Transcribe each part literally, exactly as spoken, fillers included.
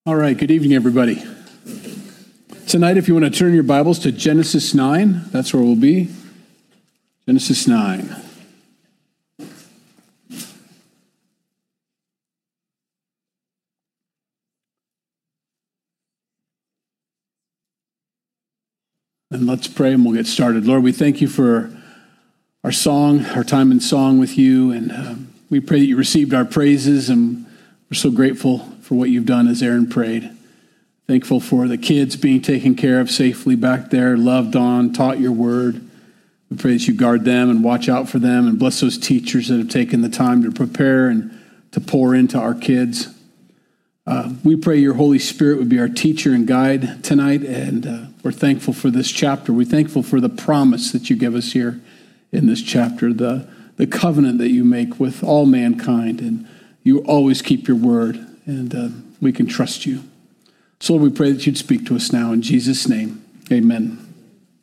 All right, good evening, everybody. Tonight, if you want to turn your Bibles to Genesis nine, that's where we'll be. Genesis nine. And let's pray and we'll get started. Lord, we thank you for our song, our time in song with you, and um, we pray that you received our praises, and we're so grateful for what you've done as Aaron prayed. Thankful for the kids being taken care of safely back there, loved on, taught your word. We pray that you guard them and watch out for them and bless those teachers that have taken the time to prepare and to pour into our kids. Uh, we pray your Holy Spirit would be our teacher and guide tonight, and uh, we're thankful for this chapter. We're thankful for the promise that you give us here in this chapter, the, the covenant that you make with all mankind, and you always keep your word, and uh, we can trust you. So Lord, we pray that you'd speak to us now in Jesus' name. Amen.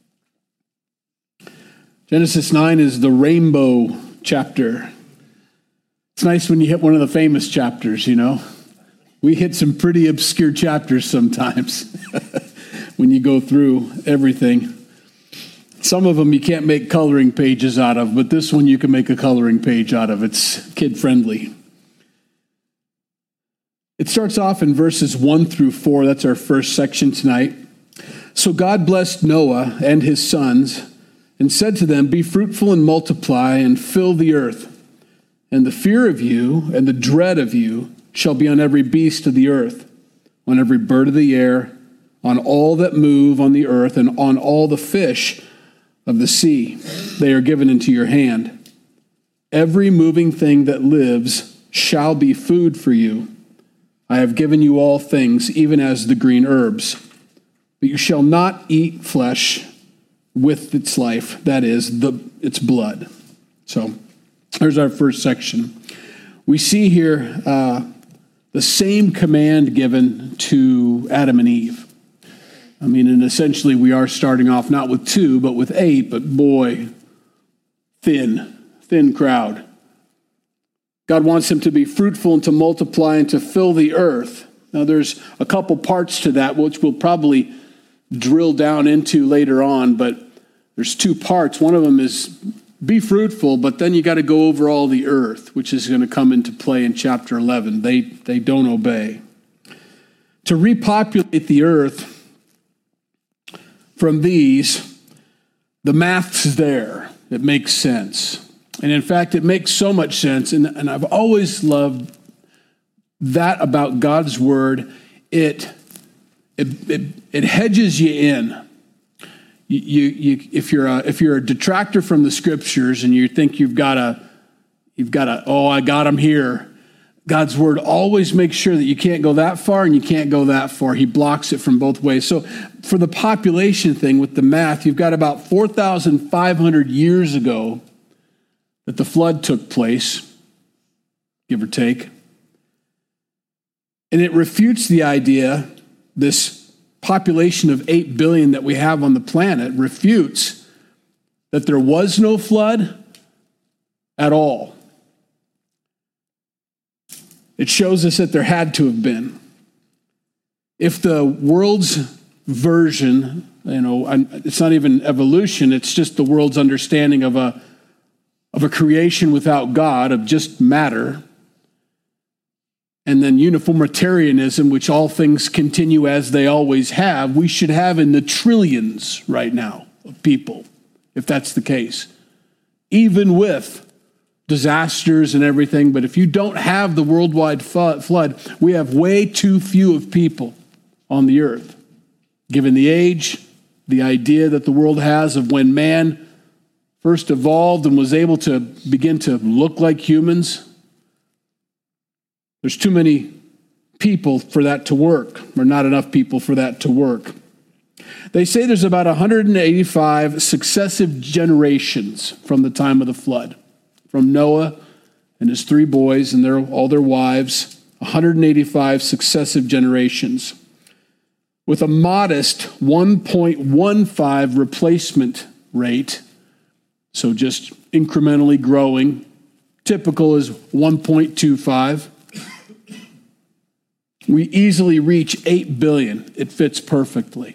Genesis nine is the rainbow chapter. It's nice when you hit one of the famous chapters, you know. We hit some pretty obscure chapters sometimes when you go through everything. Some of them you can't make coloring pages out of, but this one you can make a coloring page out of. It's kid-friendly. It starts off in verses one through four. That's our first section tonight. So God blessed Noah and his sons and said to them, "Be fruitful and multiply and fill the earth. And the fear of you and the dread of you shall be on every beast of the earth, on every bird of the air, on all that move on the earth, and on all the fish of the sea. They are given into your hand. Every moving thing that lives shall be food for you. I have given you all things, even as the green herbs. But you shall not eat flesh with its life, that is, the its blood." So there's our first section. We see here uh, the same command given to Adam and Eve. I mean, and essentially we are starting off not with two, but with eight, but boy, thin, thin crowd. God wants them to be fruitful and to multiply and to fill the earth. Now, there's a couple parts to that, which we'll probably drill down into later on, but there's two parts. One of them is be fruitful, but then you got to go over all the earth, which is going to come into play in chapter eleven. They, they don't obey. To repopulate the earth from these, the math's there. It makes sense. And in fact, it makes so much sense, and, and I've always loved that about God's word. It it it, it hedges you in. You, you, you if you're a, if you're a detractor from the scriptures and you think you've got a you've got a oh I got them here, God's word always makes sure that you can't go that far and you can't go that far. He blocks it from both ways. So for the population thing with the math, you've got about four thousand five hundred years ago that the flood took place, give or take. And it refutes the idea, this population of eight billion that we have on the planet refutes that there was no flood at all. It shows us that there had to have been. If the world's version, you know, it's not even evolution, it's just the world's understanding of a of a creation without God, of just matter, and then uniformitarianism, which all things continue as they always have, we should have in the trillions right now of people, if that's the case, even with disasters and everything. But if you don't have the worldwide flood, we have way too few of people on the earth. Given the age, the idea that the world has of when man first evolved and was able to begin to look like humans, there's too many people for that to work, or not enough people for that to work. They say there's about one hundred eighty-five successive generations from the time of the flood, from Noah and his three boys and their all their wives, one hundred eighty-five successive generations, with a modest one point one five replacement rate. So just incrementally growing. Typical is one point two five. We easily reach eight billion. It fits perfectly.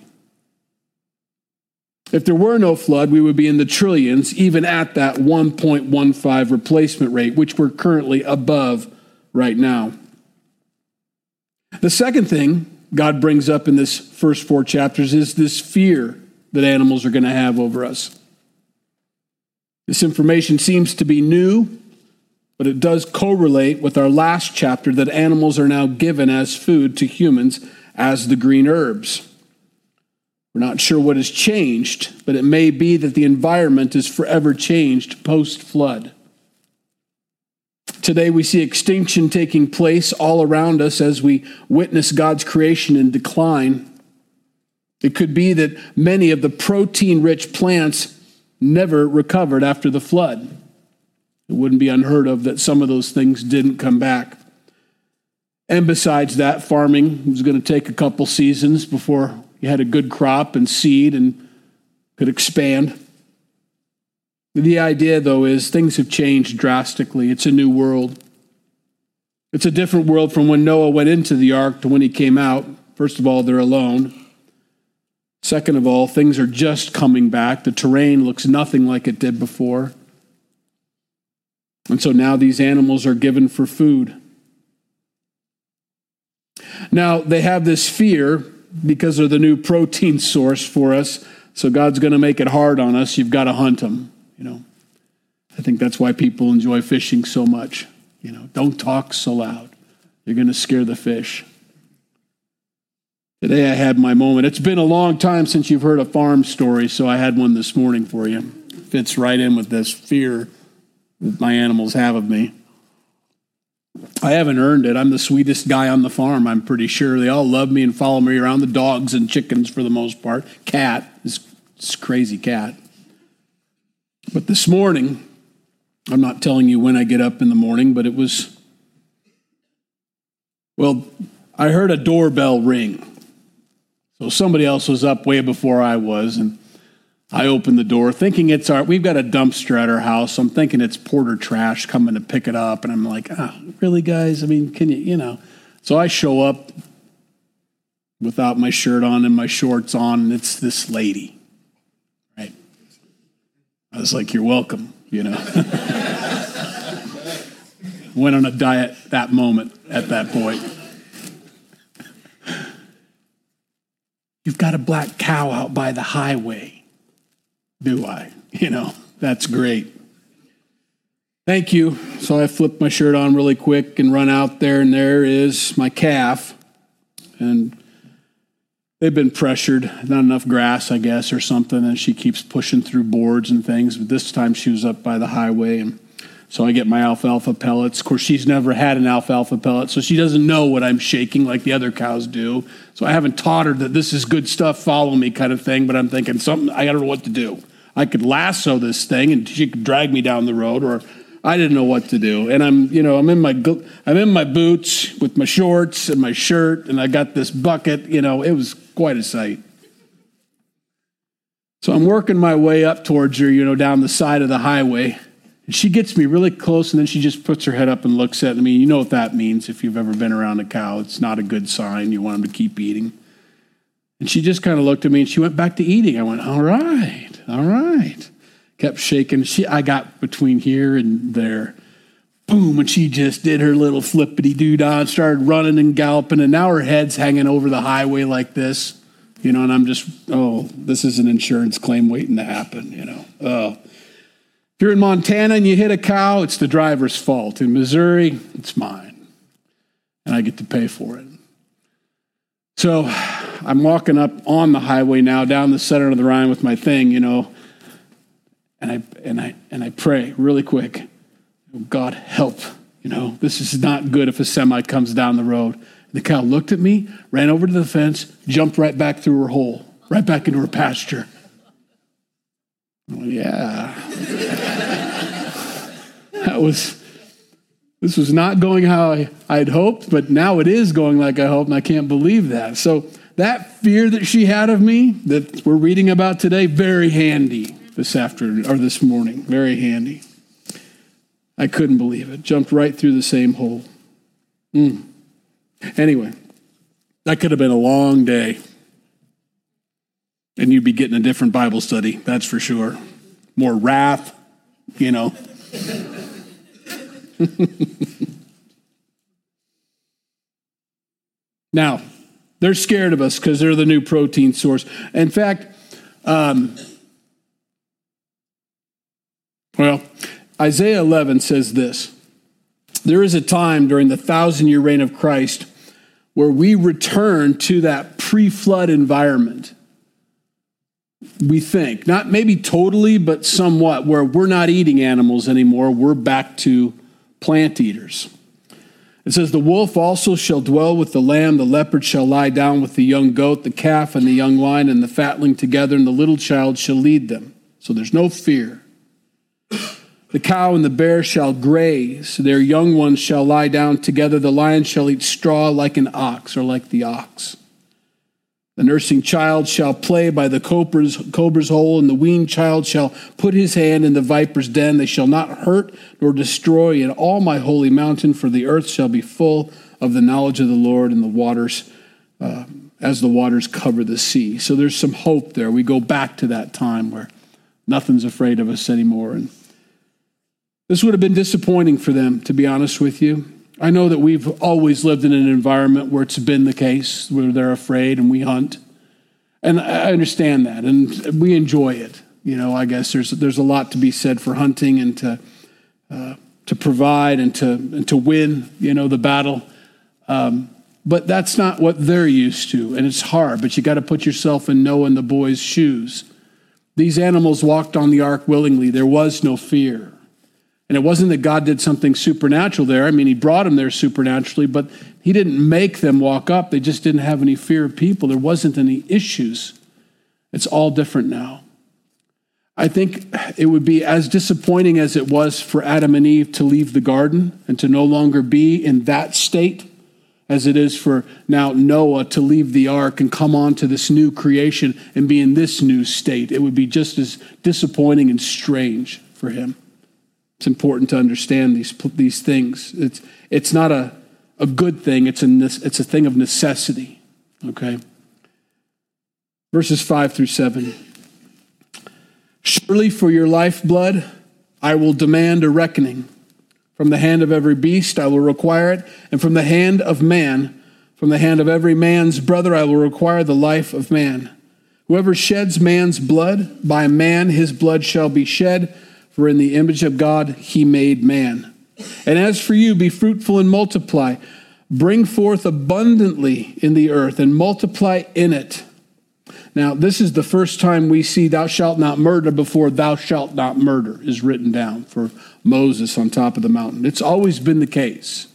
If there were no flood, we would be in the trillions, even at that one point one five replacement rate, which we're currently above right now. The second thing God brings up in this first four chapters is this fear that animals are going to have over us. This information seems to be new, but it does correlate with our last chapter that animals are now given as food to humans as the green herbs. We're not sure what has changed, but it may be that the environment is forever changed post-flood. Today we see extinction taking place all around us as we witness God's creation in decline. It could be that many of the protein-rich plants never recovered after the flood. It wouldn't be unheard of that some of those things didn't come back. And besides that, farming was going to take a couple seasons before you had a good crop and seed and could expand. The idea, though, is things have changed drastically. It's a new world. It's a different world from when Noah went into the ark to when he came out. First of all, they're alone. Second of all, things are just coming back. The terrain looks nothing like it did before. And so now these animals are given for food. Now, they have this fear because they're the new protein source for us. So God's going to make it hard on us. You've got to hunt them, you know. I think that's why people enjoy fishing so much. You know, don't talk so loud. You're going to scare the fish. Today I had my moment. It's been a long time since you've heard a farm story, so I had one this morning for you. Fits right in with this fear that my animals have of me. I haven't earned it. I'm the sweetest guy on the farm, I'm pretty sure. They all love me and follow me around, the dogs and chickens for the most part. Cat, this, this crazy cat. But this morning, I'm not telling you when I get up in the morning, but it was, well, I heard a doorbell ring. So somebody else was up way before I was, and I opened the door thinking it's our, we've got a dumpster at our house. So I'm thinking it's Porter Trash coming to pick it up. And I'm like, ah, really, guys? I mean, can you, you know. So I show up without my shirt on and my shorts on, and it's this lady, right? I was like, you're welcome, you know. Went on a diet that moment at that point. You've got a black cow out by the highway. Do I? You know, that's great. Thank you. So I flipped my shirt on really quick and run out there, and there is my calf. And they've been pressured, not enough grass, I guess, or something, and she keeps pushing through boards and things. But this time she was up by the highway, and so I get my alfalfa pellets. Of course, she's never had an alfalfa pellet, so she doesn't know what I'm shaking like the other cows do. So I haven't taught her that this is good stuff, follow me kind of thing, but I'm thinking something, I don't know what to do. I could lasso this thing and she could drag me down the road, or I didn't know what to do. And I'm, you know, I'm in my I'm in my boots with my shorts and my shirt, and I got this bucket. You know, it was quite a sight. So I'm working my way up towards her, you know, down the side of the highway. And she gets me really close, and then she just puts her head up and looks at me. You know what that means if you've ever been around a cow. It's not a good sign. You want them to keep eating. And she just kind of looked at me, and she went back to eating. I went, all right, all right. Kept shaking. She, I got between here and there. Boom, and she just did her little flippity-doo-dah and started running and galloping, and now her head's hanging over the highway like this. You know, and I'm just, oh, this is an insurance claim waiting to happen, you know. Oh. If you're in Montana and you hit a cow, it's the driver's fault. In Missouri, it's mine. And I get to pay for it. So I'm walking up on the highway now, down the center of the Rhine with my thing, you know, and I and I and I pray really quick. God help, you know, this is not good if a semi comes down the road. The cow looked at me, ran over to the fence, jumped right back through her hole, right back into her pasture. Oh, yeah. That was, this was not going how I, I'd hoped, but now it is going like I hoped, and I can't believe that. So that fear that she had of me, that we're reading about today, very handy this afternoon, or this morning, very handy. I couldn't believe it. Jumped right through the same hole. Mm. Anyway, That could have been a long day. And you'd be getting a different Bible study, that's for sure. More wrath, you know. Now, they're scared of us because they're the new protein source. In fact, um, well, Isaiah eleven says this. There is a time during the thousand-year reign of Christ where we return to that pre-flood environment. We think, not maybe totally, but somewhat, where we're not eating animals anymore. We're back to plant eaters. It says, the wolf also shall dwell with the lamb, the leopard shall lie down with the young goat, the calf and the young lion and the fatling together, and the little child shall lead them. So there's no fear. The cow and the bear shall graze, their young ones shall lie down together, the lion shall eat straw like an ox, or like the ox. The nursing child shall play by the cobra's, cobra's hole, and the weaned child shall put his hand in the viper's den. They shall not hurt nor destroy in all my holy mountain, for the earth shall be full of the knowledge of the Lord, and the waters, uh, as the waters cover the sea. So there's some hope there. We go back to that time where nothing's afraid of us anymore. And this would have been disappointing for them, to be honest with you. I know that we've always lived in an environment where it's been the case, where they're afraid and we hunt. And I understand that, and we enjoy it. You know, I guess there's there's a lot to be said for hunting and to uh, to provide and to and to win, you know, the battle. Um, but that's not what they're used to, and it's hard. But you got to put yourself in Noah and the boys' shoes. These animals walked on the ark willingly. There was no fear. And it wasn't that God did something supernatural there. I mean, he brought them there supernaturally, but he didn't make them walk up. They just didn't have any fear of people. There wasn't any issues. It's all different now. I think it would be as disappointing as it was for Adam and Eve to leave the garden and to no longer be in that state as it is for now Noah to leave the ark and come on to this new creation and be in this new state. It would be just as disappointing and strange for him. It's important to understand these these things. It's it's not a, a good thing. It's a it's a thing of necessity. Okay. Verses five through seven. Surely for your lifeblood I will demand a reckoning. From the hand of every beast I will require it, and from the hand of man, from the hand of every man's brother I will require the life of man. Whoever sheds man's blood, by man his blood shall be shed. For in the image of God he made man. And as for you, be fruitful and multiply. Bring forth abundantly in the earth and multiply in it. Now, this is the first time we see thou shalt not murder before thou shalt not murder is written down for Moses on top of the mountain. It's always been the case.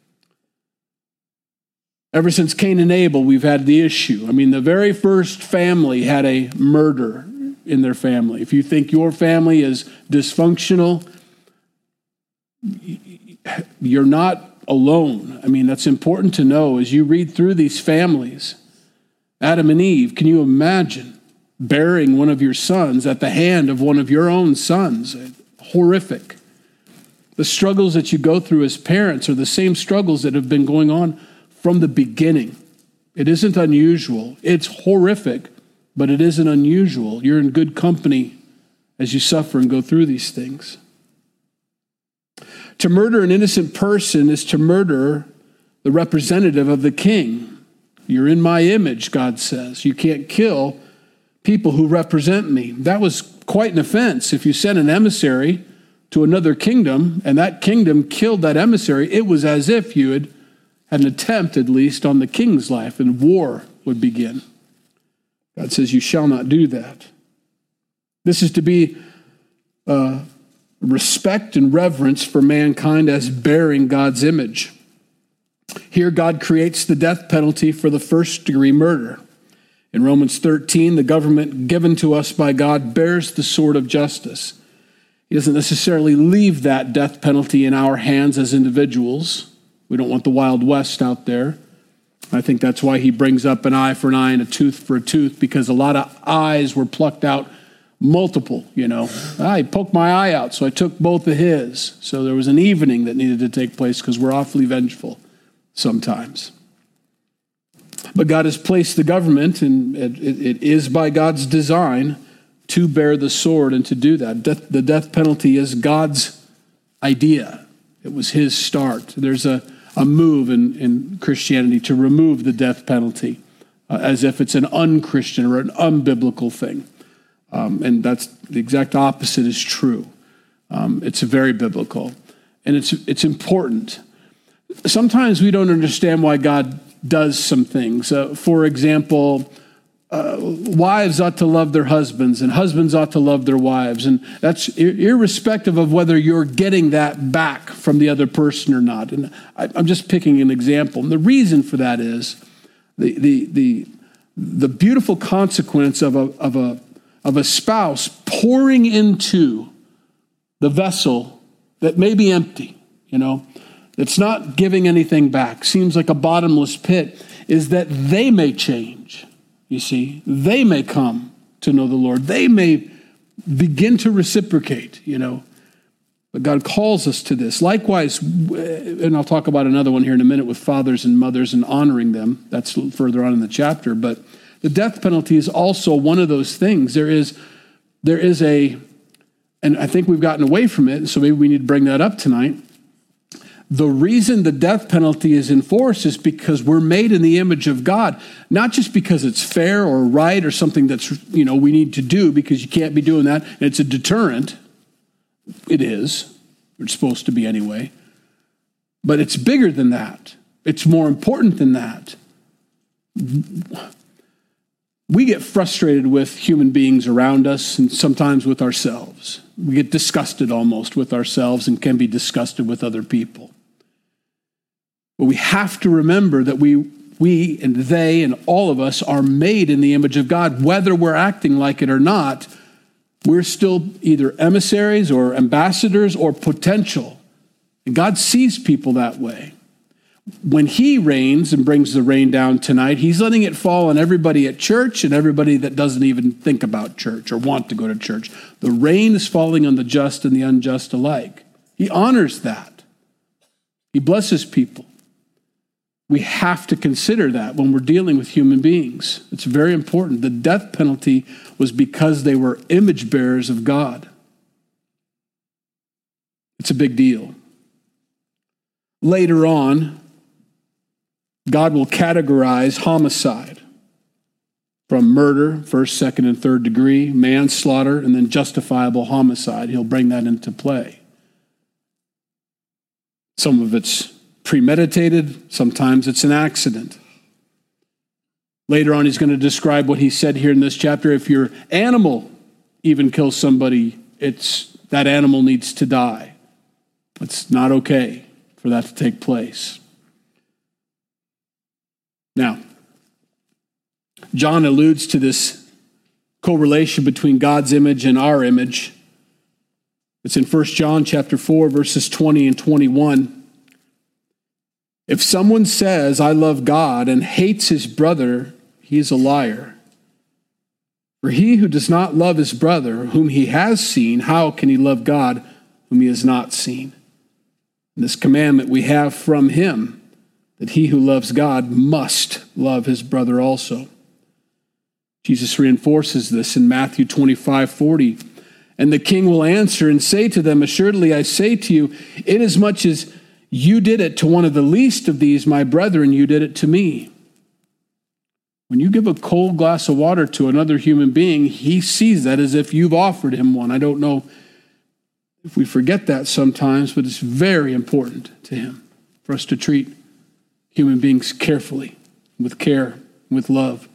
Ever since Cain and Abel, we've had the issue. I mean, the very first family had a murder in their family. If you think your family is dysfunctional, you're not alone. I mean, that's important to know as you read through these families. Adam and Eve, can you imagine burying one of your sons at the hand of one of your own sons? Horrific. The struggles that you go through as parents are the same struggles that have been going on from the beginning. It isn't unusual. It's horrific. But it isn't unusual. You're in good company as you suffer and go through these things. To murder an innocent person is to murder the representative of the king. You're in my image, God says. You can't kill people who represent me. That was quite an offense. If you sent an emissary to another kingdom and that kingdom killed that emissary, it was as if you had had an attempt, at least, on the king's life, and war would begin. God says, you shall not do that. This is to be uh, respect and reverence for mankind as bearing God's image. Here, God creates the death penalty for the first degree murder. In Romans thirteen, the government given to us by God bears the sword of justice. He doesn't necessarily leave that death penalty in our hands as individuals. We don't want the Wild West out there. I think that's why he brings up an eye for an eye and a tooth for a tooth, because a lot of eyes were plucked out, multiple, you know. I poked my eye out, so I took both of his. So there was an evening that needed to take place because we're awfully vengeful sometimes. But God has placed the government, and it, it is by God's design, to bear the sword and to do that. Death, the death penalty is God's idea. It was his start. There's a, a move in, in Christianity to remove the death penalty uh, as if it's an unchristian or an unbiblical thing. Um, and that's the exact opposite is true. Um, it's very biblical. And it's it's important. Sometimes we don't understand why God does some things. Uh, for example, uh, wives ought to love their husbands and husbands ought to love their wives. And that's ir- irrespective of whether you're getting that back from the other person or not. And I, I'm just picking an example. And the reason for that is the the the, the beautiful consequence of a of a of a spouse pouring into the vessel that may be empty, you know, it's not giving anything back, seems like a bottomless pit, is that they may change, you see. They may come to know the Lord. They may begin to reciprocate, you know. But God calls us to this. Likewise, and I'll talk about another one here in a minute with fathers and mothers and honoring them. That's further on in the chapter. But the death penalty is also one of those things. There is, there is a, and I think we've gotten away from it, so maybe we need to bring that up tonight. The reason the death penalty is enforced is because we're made in the image of God, not just because it's fair or right or something that's, you know, we need to do because you can't be doing that. And it's a deterrent. It is. It's supposed to be anyway. But it's bigger than that. It's more important than that. We get frustrated with human beings around us and sometimes with ourselves. We get disgusted almost with ourselves and can be disgusted with other people. But we have to remember that we, we and they and all of us are made in the image of God. Whether we're acting like it or not, we're still either emissaries or ambassadors or potential. And God sees people that way. When he rains and brings the rain down tonight, he's letting it fall on everybody at church and everybody that doesn't even think about church or want to go to church. The rain is falling on the just and the unjust alike. He honors that. He blesses people. We have to consider that when we're dealing with human beings. It's very important. The death penalty was because they were image bearers of God. It's a big deal. Later on, God will categorize homicide from murder, first, second, and third degree, manslaughter, and then justifiable homicide. He'll bring that into play. Some of it's premeditated, sometimes it's an accident. Later on, he's going to describe what he said here in this chapter. If your animal even kills somebody, it's that animal needs to die. It's not okay for that to take place. Now, John alludes to this correlation between God's image and our image. It's in First John chapter four, verses twenty and twenty-one. If someone says, I love God, and hates his brother, he is a liar. For he who does not love his brother, whom he has seen, how can he love God, whom he has not seen? And this commandment we have from him, that he who loves God must love his brother also. Jesus reinforces this in Matthew twenty-five forty. And the king will answer and say to them, assuredly I say to you, inasmuch as you did it to one of the least of these, my brethren, you did it to me. When you give a cold glass of water to another human being, he sees that as if you've offered him one. I don't know if we forget that sometimes, but it's very important to him for us to treat human beings carefully, with care, with love.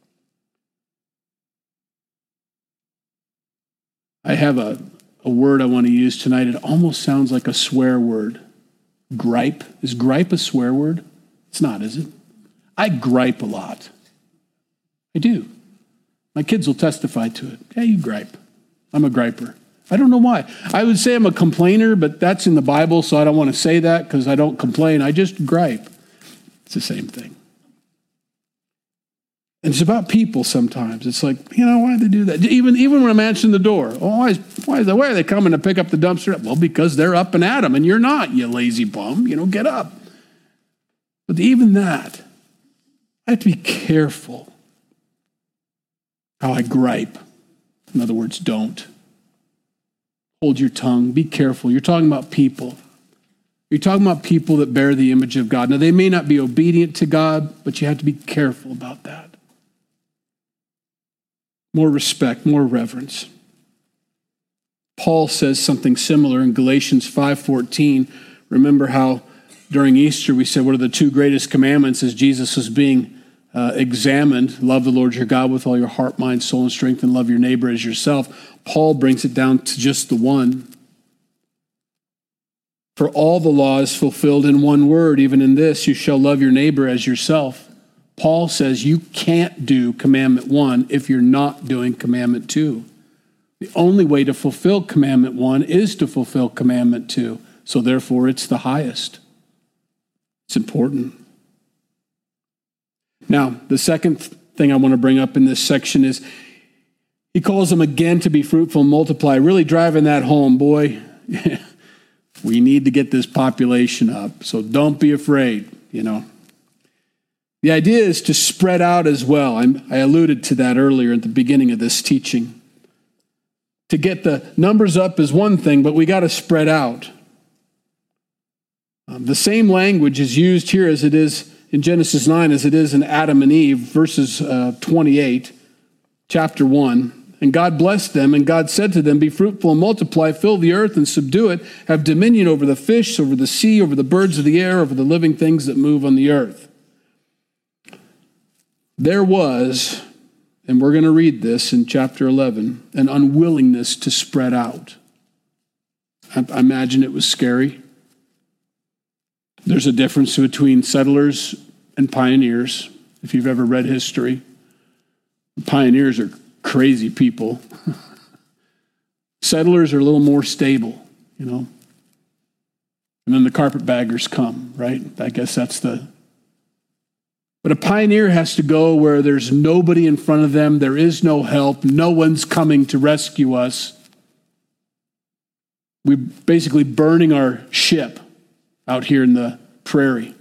I have a, a word I want to use tonight. It almost sounds like a swear word. Gripe. Is gripe a swear word? It's not, is it? I gripe a lot. I do. My kids will testify to it. Yeah, you gripe. I'm a griper. I don't know why. I would say I'm a complainer, but that's in the Bible, so I don't want to say that because I don't complain. I just gripe. It's the same thing. And it's about people sometimes. It's like, you know, why do they do that? Even, even when I'm answering the door. Oh, why, is, why, is that, why are they coming to pick up the dumpster? Well, because they're up and at them, and you're not, you lazy bum. You know, get up. But even that, I have to be careful how I gripe. In other words, don't. Hold your tongue. Be careful. You're talking about people. You're talking about people that bear the image of God. Now, they may not be obedient to God, but you have to be careful about that. More respect, more reverence. Paul says something similar in Galatians five fourteen. Remember how during Easter we said, what are the two greatest commandments as Jesus was being uh, examined? Love the Lord your God with all your heart, mind, soul, and strength, and love your neighbor as yourself. Paul brings it down to just the one. For all the law is fulfilled in one word, even in this, you shall love your neighbor as yourself. Paul says you can't do commandment one if you're not doing commandment two. The only way to fulfill commandment one is to fulfill commandment two. So therefore, it's the highest. It's important. Now, the second thing I want to bring up in this section is he calls them again to be fruitful and multiply, really driving that home. Boy, we need to get this population up. So don't be afraid, you know. The idea is to spread out as well. I'm, I alluded to that earlier at the beginning of this teaching. To get the numbers up is one thing, but we got to spread out. Um, the same language is used here as it is in Genesis nine, as it is in Adam and Eve, verses uh, twenty-eight, chapter one. And God blessed them, and God said to them, be fruitful and multiply, fill the earth and subdue it, have dominion over the fish, over the sea, over the birds of the air, over the living things that move on the earth. There was, and we're going to read this in chapter eleven, an unwillingness to spread out. I, I imagine it was scary. There's a difference between settlers and pioneers, if you've ever read history. Pioneers are crazy people. Settlers are a little more stable, you know. And then the carpetbaggers come, right? I guess that's the... But a pioneer has to go where there's nobody in front of them, there is no help, no one's coming to rescue us. We're basically burning our ship out here in the prairie.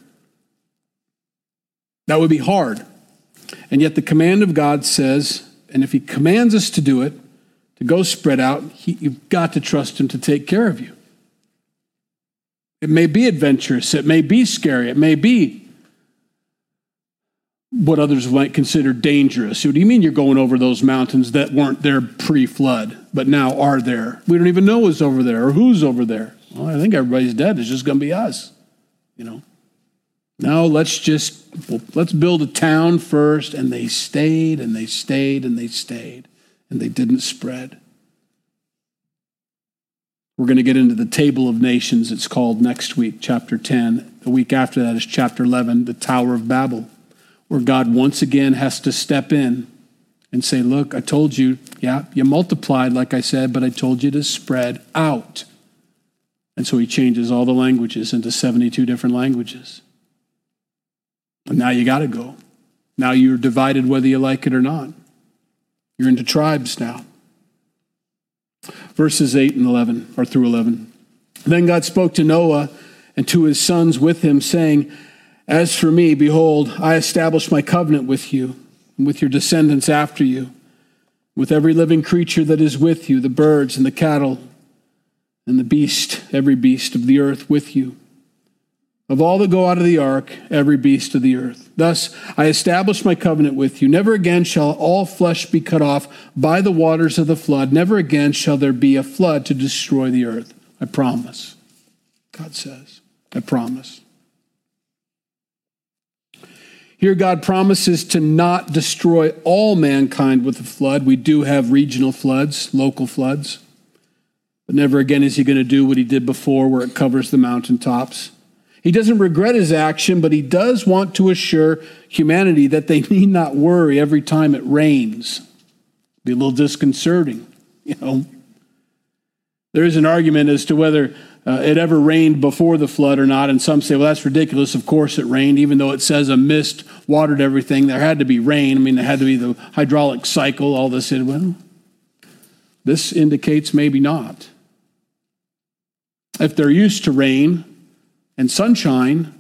That would be hard. And yet the command of God says, and if he commands us to do it, to go spread out, he, you've got to trust him to take care of you. It may be adventurous, it may be scary, it may be what others might consider dangerous. What do you mean you're going over those mountains that weren't there pre-flood, but now are there? We don't even know what's over there or who's over there. Well, I think everybody's dead. It's just going to be us, you know. No, let's just, well, let's build a town first. And they stayed and they stayed and they stayed and they didn't spread. We're going to get into the Table of Nations. It's called next week, chapter ten. The week after that is chapter eleven, the Tower of Babel, where God once again has to step in and say, look, I told you, yeah, you multiplied, like I said, but I told you to spread out. And so he changes all the languages into seventy-two different languages. And now you got to go. Now you're divided whether you like it or not. You're into tribes now. Verses eight and eleven, or through eleven. Then God spoke to Noah and to his sons with him, saying, as for me, behold, I establish my covenant with you and with your descendants after you, with every living creature that is with you, the birds and the cattle and the beast, every beast of the earth with you. Of all that go out of the ark, every beast of the earth. Thus I establish my covenant with you. Never again shall all flesh be cut off by the waters of the flood. Never again shall there be a flood to destroy the earth. I promise. God says, I promise. Here God promises to not destroy all mankind with a flood. We do have regional floods, local floods. But never again is he going to do what he did before, where it covers the mountaintops. He doesn't regret his action, but he does want to assure humanity that they need not worry every time it rains. Be a little disconcerting, you know. There is an argument as to whether uh, it ever rained before the flood or not, and some say, well, that's ridiculous. Of course it rained, even though it says a mist watered everything. There had to be rain. I mean, there had to be the hydraulic cycle, all this. Well, this indicates maybe not. If they're used to rain and sunshine,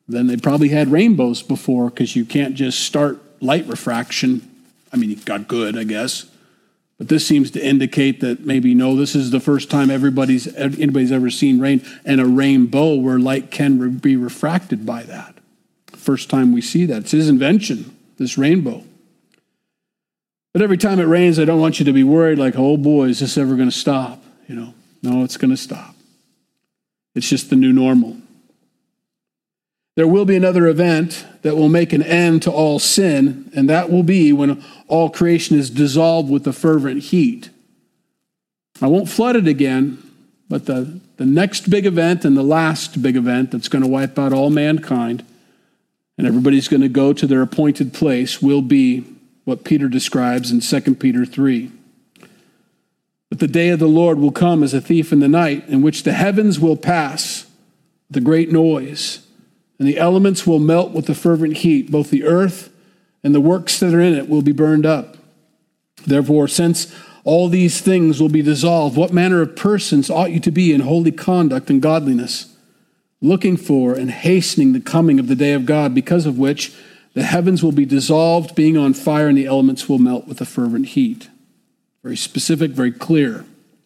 then they probably had rainbows before, because you can't just start light refraction. I mean, it got good, I guess. But this seems to indicate that maybe, no, this is the first time everybody's anybody's ever seen rain and a rainbow where light can re- be refracted by that. First time we see that. It's his invention, this rainbow. But every time it rains, I don't want you to be worried like, oh boy, is this ever going to stop? You know, no, it's going to stop. It's just the new normal. There will be another event that will make an end to all sin, and that will be when all creation is dissolved with the fervent heat. I won't flood it again, but the, the next big event and the last big event that's going to wipe out all mankind, and everybody's going to go to their appointed place, will be what Peter describes in Second Peter three. But the day of the Lord will come as a thief in the night, in which the heavens will pass with a great noise, and the elements will melt with the fervent heat. Both the earth and the works that are in it will be burned up. Therefore, since all these things will be dissolved, what manner of persons ought you to be in holy conduct and godliness, looking for and hastening the coming of the day of God, because of which the heavens will be dissolved, being on fire, and the elements will melt with a fervent heat. Very specific, very clear.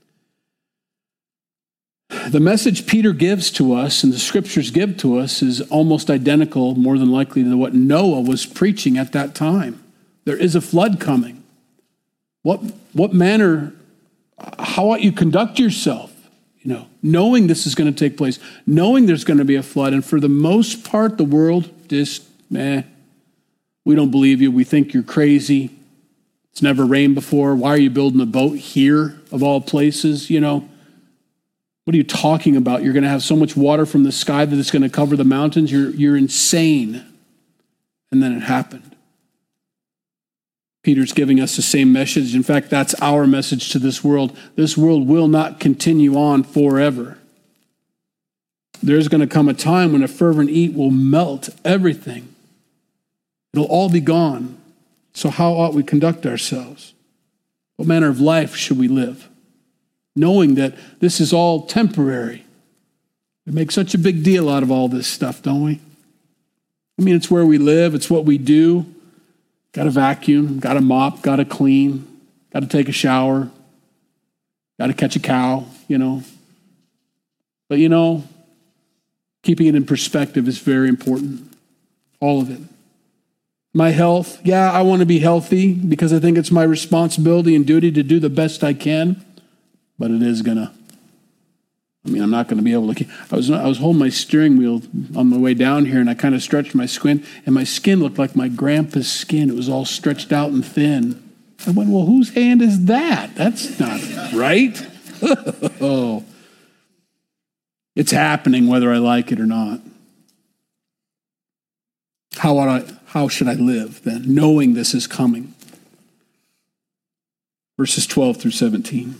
The message Peter gives to us and the scriptures give to us is almost identical, more than likely, to what Noah was preaching at that time. There is a flood coming. What, what manner, how ought you conduct yourself? You know, knowing this is going to take place, knowing there's going to be a flood, and for the most part, the world just, meh, we don't believe you. We think you're crazy. It's never rained before. Why are you building a boat here, of all places? You know, what are you talking about? You're going to have so much water from the sky that it's going to cover the mountains. You're, you're insane. And then it happened. Peter's giving us the same message. In fact, that's our message to this world. This world will not continue on forever. There's going to come a time when a fervent heat will melt everything. It'll all be gone. So how ought we conduct ourselves? What manner of life should we live? Knowing that this is all temporary. We make such a big deal out of all this stuff, don't we? I mean, it's where we live. It's what we do. Got to vacuum, got to mop, got to clean, got to take a shower, got to catch a cow, you know. But, you know, keeping it in perspective is very important. All of it. My health, yeah, I want to be healthy because I think it's my responsibility and duty to do the best I can, but it is going to, I mean, I'm not going to be able to, I was I was holding my steering wheel on my way down here, and I kind of stretched my skin, and my skin looked like my grandpa's skin. It was all stretched out and thin. I went, well, whose hand is that? That's not right. Oh, it's happening whether I like it or not. How ought I, how should I live then, knowing this is coming? Verses twelve through seventeen.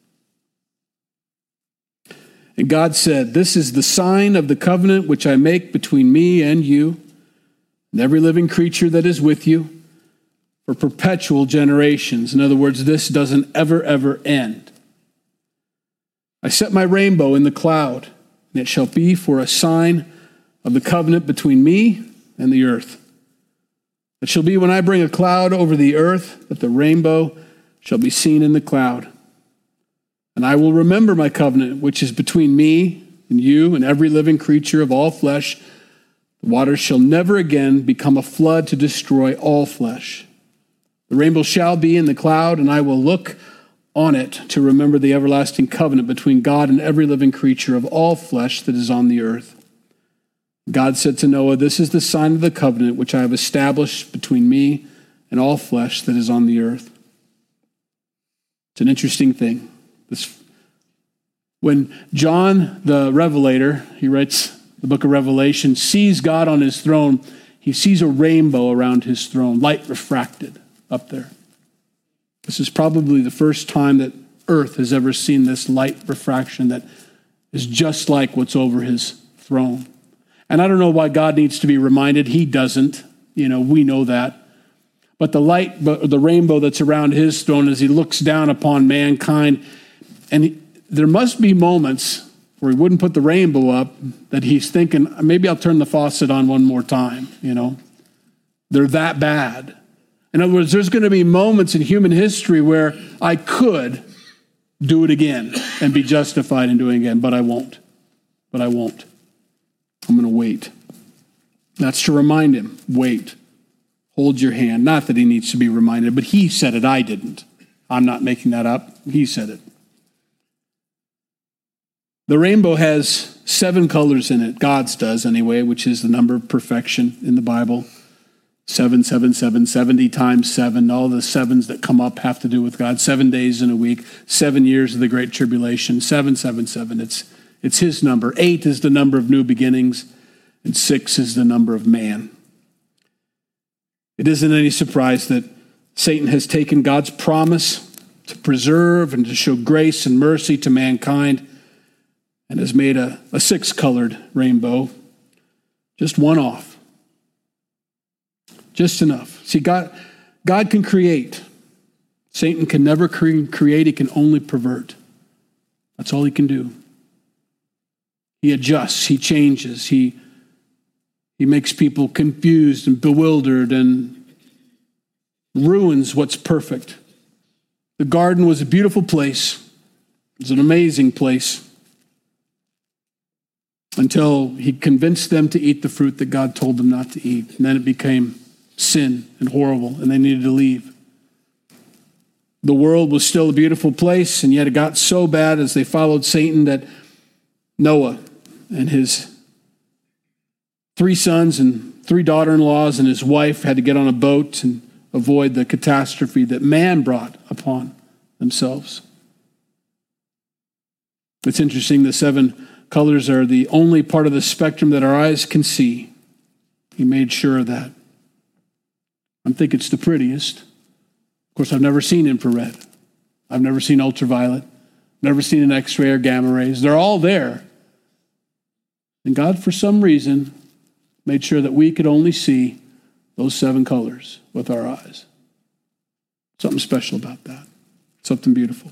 And God said, "This is the sign of the covenant which I make between me and you and every living creature that is with you for perpetual generations." In other words, this doesn't ever, ever end. "I set my rainbow in the cloud, and it shall be for a sign of the covenant between me and the earth. It shall be when I bring a cloud over the earth that the rainbow shall be seen in the cloud. And I will remember my covenant, which is between me and you and every living creature of all flesh. The waters shall never again become a flood to destroy all flesh. The rainbow shall be in the cloud, and I will look on it to remember the everlasting covenant between God and every living creature of all flesh that is on the earth." God said to Noah, "This is the sign of the covenant which I have established between me and all flesh that is on the earth." It's an interesting thing. This, when John the Revelator, he writes the book of Revelation, sees God on his throne, he sees a rainbow around his throne, light refracted up there. This is probably the first time that earth has ever seen this light refraction that is just like what's over his throne. And I don't know why God needs to be reminded. He doesn't. You know, we know that. But the light, the rainbow that's around his throne as he looks down upon mankind, and he, there must be moments where he wouldn't put the rainbow up, that he's thinking, maybe I'll turn the faucet on one more time, you know. They're that bad. In other words, there's going to be moments in human history where I could do it again and be justified in doing it again, but I won't. But I won't. I'm going to wait. That's to remind him, wait. Hold your hand. Not that he needs to be reminded, but he said it, I didn't. I'm not making that up. He said it. The rainbow has seven colors in it. God's does anyway, which is the number of perfection in the Bible. Seven, seven, seven, seventy times seven. All the sevens that come up have to do with God. Seven days in a week. Seven years of the Great Tribulation. Seven, seven, seven. It's, it's his number. Eight is the number of new beginnings. And six is the number of man. It isn't any surprise that Satan has taken God's promise to preserve and to show grace and mercy to mankind and has made a, a six-colored rainbow, just one off. Just enough. See, God, God can create. Satan can never cre- create. He can only pervert. That's all he can do. He adjusts. He changes. He, he makes people confused and bewildered and ruins what's perfect. The garden was a beautiful place. It was an amazing place until he convinced them to eat the fruit that God told them not to eat. And then it became sin and horrible, and they needed to leave. The world was still a beautiful place, and yet it got so bad as they followed Satan that Noah and his three sons and three daughter-in-laws and his wife had to get on a boat and avoid the catastrophe that man brought upon themselves. It's interesting, the seven colors are the only part of the spectrum that our eyes can see. He made sure of that. I think it's the prettiest. Of course, I've never seen infrared. I've never seen ultraviolet. Never seen an X-ray or gamma rays. They're all there. And God, for some reason, made sure that we could only see those seven colors with our eyes. Something special about that. Something beautiful.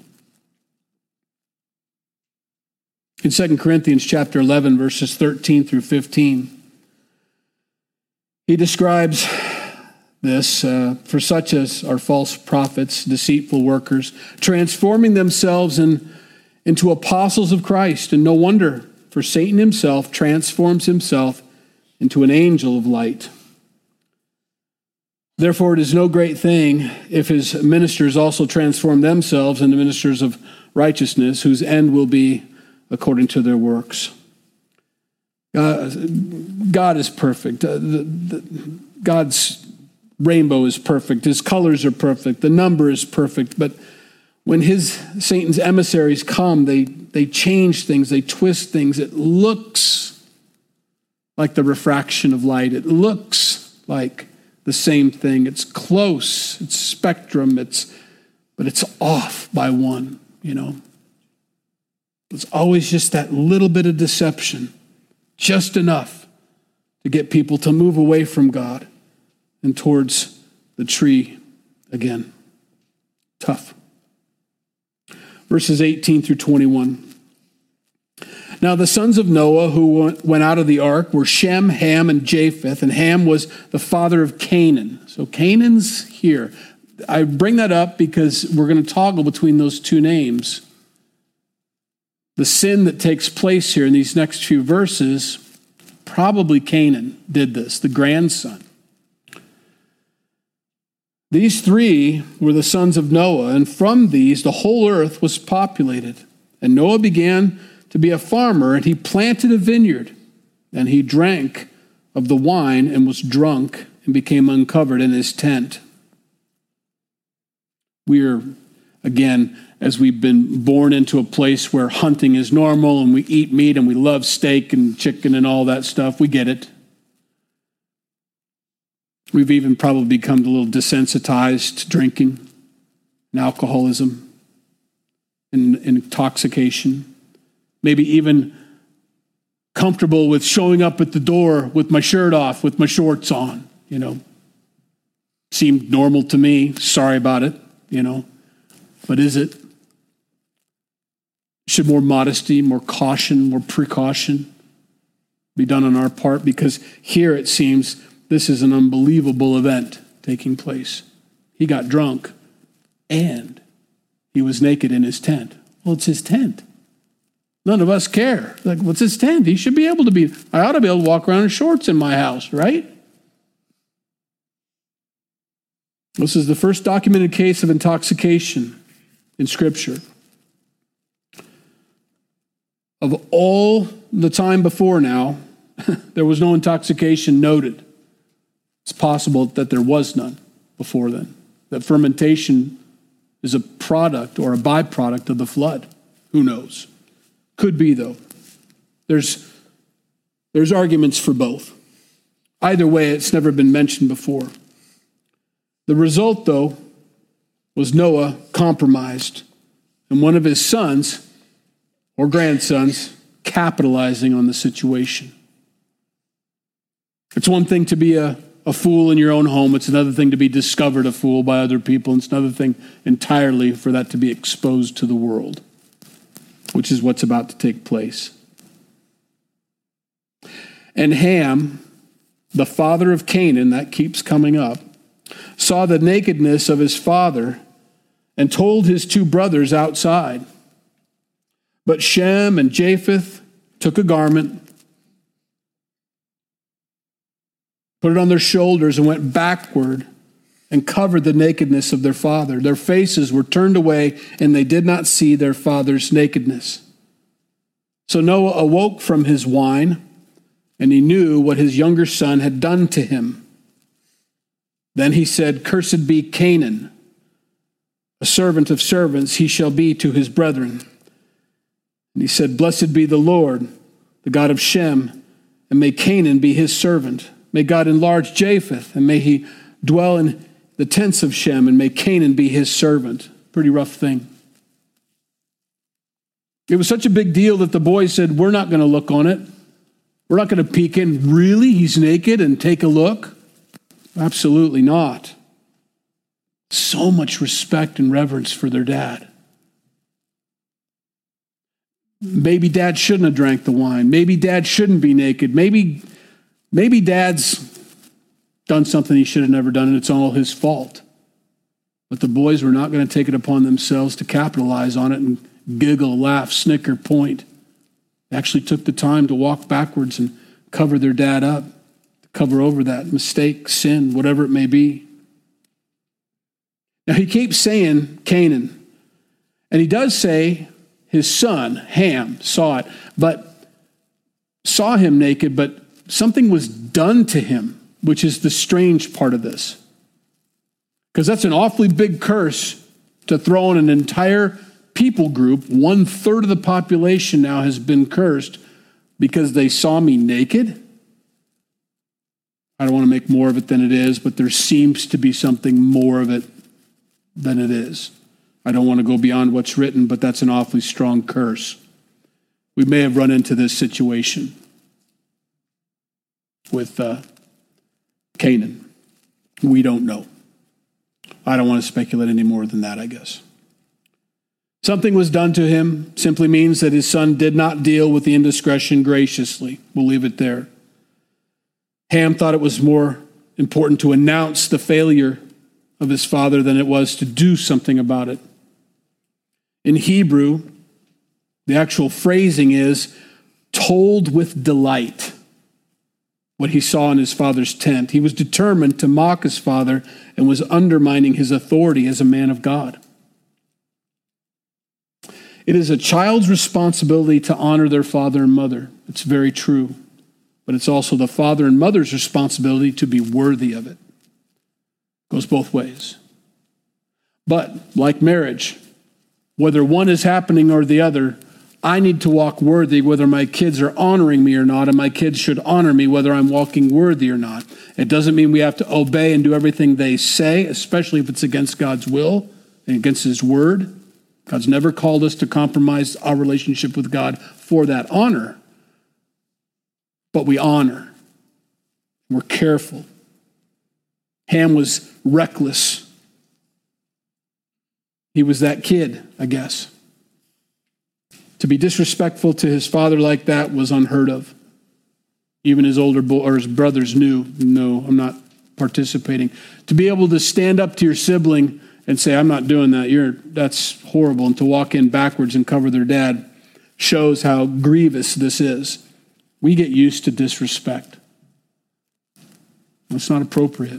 In Second Corinthians chapter eleven, verses thirteen through fifteen, he describes this, uh, for such as are false prophets, deceitful workers, transforming themselves in, into apostles of Christ. And no wonder, for Satan himself transforms himself into an angel of light. Therefore, it is no great thing if his ministers also transform themselves into ministers of righteousness, whose end will be according to their works. God, God is perfect. Uh, the, the, God's rainbow is perfect. His colors are perfect. The number is perfect. But when his Satan's emissaries come, they, they change things. They twist things. It looks like the refraction of light. It looks like the same thing. It's close. It's spectrum. It's, but it's off by one, you know. It's always just that little bit of deception, just enough to get people to move away from God and towards the tree again. Tough. Verses eighteen through twenty-one. Now the sons of Noah who went out of the ark were Shem, Ham, and Japheth, and Ham was the father of Canaan. So Canaan's here. I bring that up because we're going to toggle between those two names. The sin that takes place here in these next few verses, probably Canaan did this, the grandson. These three were the sons of Noah, and from these the whole earth was populated. And Noah began to be a farmer, and he planted a vineyard, and he drank of the wine and was drunk and became uncovered in his tent. We are, again, as we've been born into a place where hunting is normal and we eat meat and we love steak and chicken and all that stuff, we get it. We've even probably become a little desensitized to drinking and alcoholism and, and intoxication. Maybe even comfortable with showing up at the door with my shirt off, with my shorts on, you know. Seemed normal to me. Sorry about it, you know. But is it? Should more modesty, more caution, more precaution be done on our part? Because here it seems this is an unbelievable event taking place. He got drunk and he was naked in his tent. Well, it's his tent. None of us care. Like, what's his tent? He should be able to be, I ought to be able to walk around in shorts in my house, right? This is the first documented case of intoxication in Scripture. Of all the time before now, there was no intoxication noted. It's possible that there was none before then. That fermentation is a product or a byproduct of the flood. Who knows? Could be, though. There's, there's arguments for both. Either way, it's never been mentioned before. The result, though, was Noah compromised, and one of his sons or grandsons capitalizing on the situation. It's one thing to be a, a fool in your own home. It's another thing to be discovered a fool by other people. And it's another thing entirely for that to be exposed to the world, which is what's about to take place. And Ham, the father of Canaan, that keeps coming up, saw the nakedness of his father and told his two brothers outside. But Shem and Japheth took a garment, put it on their shoulders, and went backward and covered the nakedness of their father. Their faces were turned away, and they did not see their father's nakedness. So Noah awoke from his wine, and he knew what his younger son had done to him. Then he said, "Cursed be Canaan, a servant of servants he shall be to his brethren." And he said, "Blessed be the Lord, the God of Shem, and may Canaan be his servant. May God enlarge Japheth, and may he dwell in the tents of Shem, and may Canaan be his servant." Pretty rough thing. It was such a big deal that the boys said, "We're not going to look on it. We're not going to peek in. Really? He's naked and take a look?" Absolutely not. So much respect and reverence for their dad. Maybe dad shouldn't have drank the wine. Maybe dad shouldn't be naked. Maybe, maybe dad's done something he should have never done, and it's all his fault. But the boys were not going to take it upon themselves to capitalize on it and giggle, laugh, snicker, point. They actually took the time to walk backwards and cover their dad up, to cover over that mistake, sin, whatever it may be. Now he keeps saying Canaan, and he does say his son, Ham, saw it, but saw him naked, but something was done to him, which is the strange part of this. Because that's an awfully big curse to throw on an entire people group. One third of the population now has been cursed because they saw me naked. I don't want to make more of it than it is, but there seems to be something more of it than it is. I don't want to go beyond what's written, but that's an awfully strong curse. We may have run into this situation with uh, Canaan. We don't know. I don't want to speculate any more than that, I guess. Something was done to him simply means that his son did not deal with the indiscretion graciously. We'll leave it there. Ham thought it was more important to announce the failure of his father than it was to do something about it. In Hebrew, the actual phrasing is told with delight what he saw in his father's tent. He was determined to mock his father and was undermining his authority as a man of God. It is a child's responsibility to honor their father and mother. It's very true. But it's also the father and mother's responsibility to be worthy of it. It goes both ways. But like marriage, whether one is happening or the other, I need to walk worthy whether my kids are honoring me or not, and my kids should honor me whether I'm walking worthy or not. It doesn't mean we have to obey and do everything they say, especially if it's against God's will and against his word. God's never called us to compromise our relationship with God for that honor. But we honor. We're careful. Ham was reckless. He was that kid, I guess. To be disrespectful to his father like that was unheard of. Even his older bo- or his brothers knew, no, I'm not participating. To be able to stand up to your sibling and say, I'm not doing that, You're that's horrible, and to walk in backwards and cover their dad shows how grievous this is. We get used to disrespect. It's not appropriate.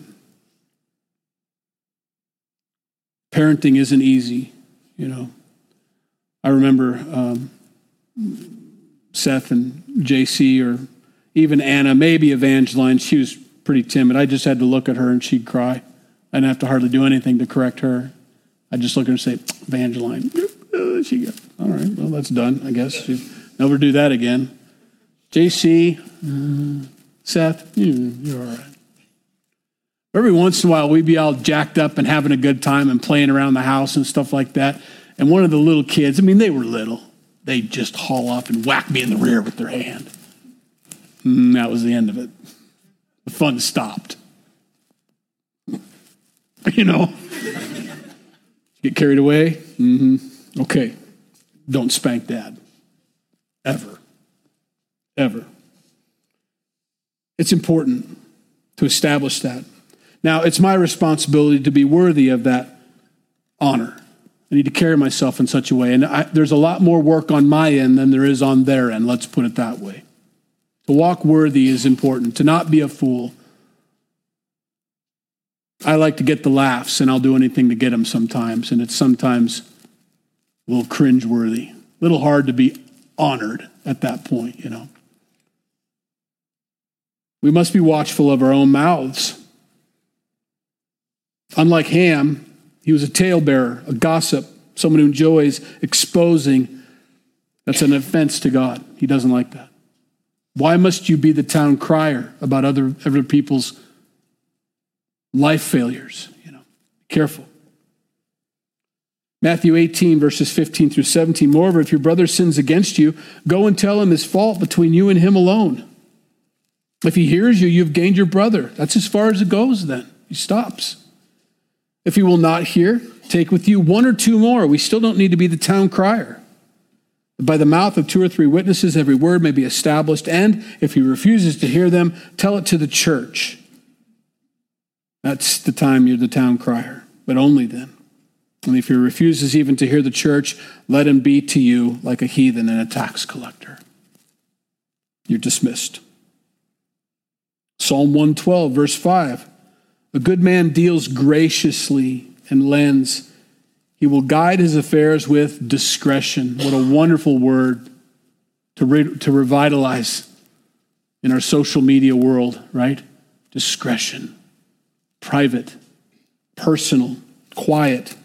Parenting isn't easy, you know. I remember um, Seth and J C, or even Anna, maybe Evangeline. She was pretty timid. I just had to look at her and she'd cry. I didn't have to hardly do anything to correct her. I'd just look at her and say, Evangeline. She got, all right, well, that's done, I guess. She'll never do that again. J C, uh, Seth, you, you're all right. Every once in a while, we'd be all jacked up and having a good time and playing around the house and stuff like that. And one of the little kids, I mean, they were little. They'd just haul off and whack me in the rear with their hand. And that was the end of it. The fun stopped. You know? Get carried away? Mm-hmm. Okay. Don't spank dad. Ever. Ever. It's important to establish that. Now, it's my responsibility to be worthy of that honor. I need to carry myself in such a way. And I, there's a lot more work on my end than there is on their end. Let's put it that way. To walk worthy is important. To not be a fool. I like to get the laughs, and I'll do anything to get them sometimes. And it's sometimes a little cringeworthy. A little hard to be honored at that point, you know. We must be watchful of our own mouths. Unlike Ham, he was a talebearer, a gossip, someone who enjoys exposing. That's an offense to God. He doesn't like that. Why must you be the town crier about other, other people's life failures? You know, be careful. Matthew eighteen, verses fifteen through seventeen. Moreover, if your brother sins against you, go and tell him his fault between you and him alone. If he hears you, you've gained your brother. That's as far as it goes then. He stops. If he will not hear, take with you one or two more. We still don't need to be the town crier. By the mouth of two or three witnesses, every word may be established. And if he refuses to hear them, tell it to the church. That's the time you're the town crier, but only then. And if he refuses even to hear the church, let him be to you like a heathen and a tax collector. You're dismissed. Psalm one twelve, verse five. A good man deals graciously and lends. He will guide his affairs with discretion. What a wonderful word to, re- to revitalize in our social media world, right? Discretion. Private. Personal. Quiet.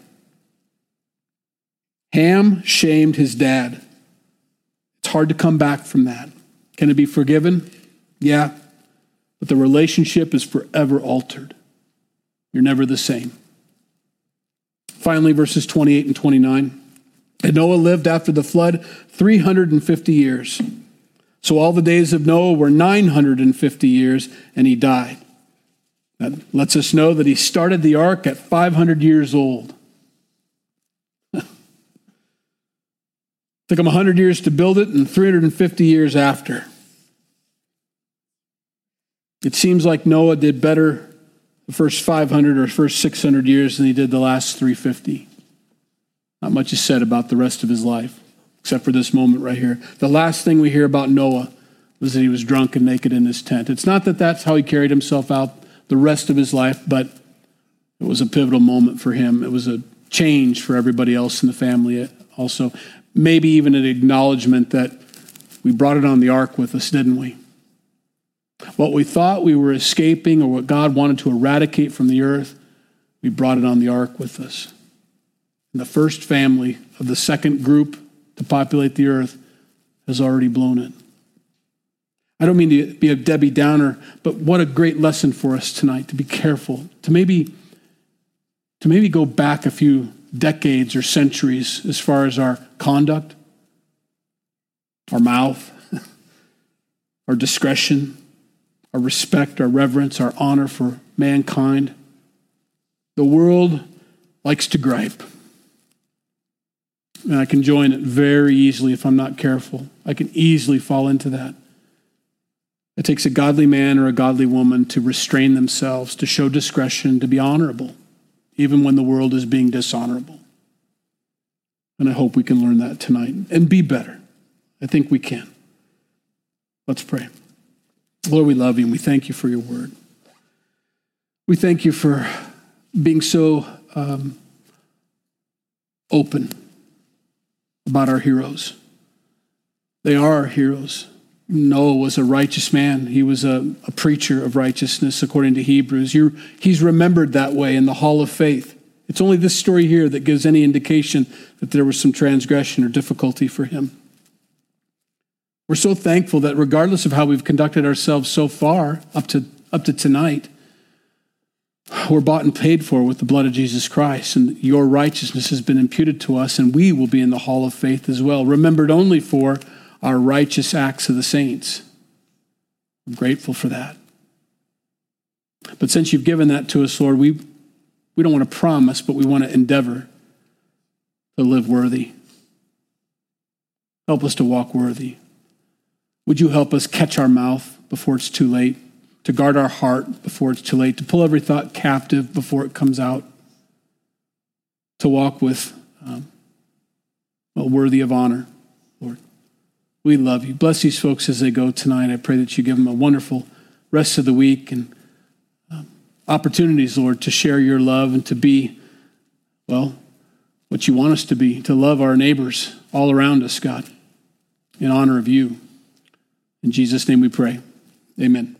Ham shamed his dad. It's hard to come back from that. Can it be forgiven? Yeah. But the relationship is forever altered. You're never the same. Finally, verses twenty-eight and twenty-nine. And Noah lived after the flood three hundred fifty years. So all the days of Noah were nine hundred fifty years, and he died. That lets us know that he started the ark at five hundred years old. Took him one hundred years to build it and three hundred fifty years after. It seems like Noah did better the first five hundred or first six hundred years than he did the last three hundred fifty. Not much is said about the rest of his life, except for this moment right here. The last thing we hear about Noah was that he was drunk and naked in his tent. It's not that that's how he carried himself out the rest of his life, but it was a pivotal moment for him. It was a change for everybody else in the family also. Maybe even an acknowledgement that we brought it on the ark with us, didn't we? What we thought we were escaping or what God wanted to eradicate from the earth, we brought it on the ark with us. And the first family of the second group to populate the earth has already blown it. I don't mean to be a Debbie Downer, but what a great lesson for us tonight to be careful, to maybe, to maybe go back a few decades or centuries as far as our conduct, our mouth, our discretion, our respect, our reverence, our honor for mankind. The world likes to gripe. And I can join it very easily if I'm not careful. I can easily fall into that. It takes a godly man or a godly woman to restrain themselves, to show discretion, to be honorable, even when the world is being dishonorable. And I hope we can learn that tonight and be better. I think we can. Let's pray. Lord, we love you and we thank you for your word. We thank you for being so um, open about our heroes. They are our heroes. Noah was a righteous man. He was a, a preacher of righteousness, according to Hebrews. You're, he's remembered that way in the hall of faith. It's only this story here that gives any indication that there was some transgression or difficulty for him. We're so thankful that regardless of how we've conducted ourselves so far, up to, up to tonight, we're bought and paid for with the blood of Jesus Christ, and your righteousness has been imputed to us, and we will be in the hall of faith as well, remembered only for our righteous acts of the saints. I'm grateful for that. But since you've given that to us, Lord, we, we don't want to promise, but we want to endeavor to live worthy. Help us to walk worthy. Would you help us catch our mouth before it's too late, to guard our heart before it's too late, to pull every thought captive before it comes out, to walk with um, well, worthy of honor, Lord. We love you. Bless these folks as they go tonight. I pray that you give them a wonderful rest of the week and um, opportunities, Lord, to share your love and to be, well, what you want us to be, to love our neighbors all around us, God, in honor of you. In Jesus' name we pray. Amen.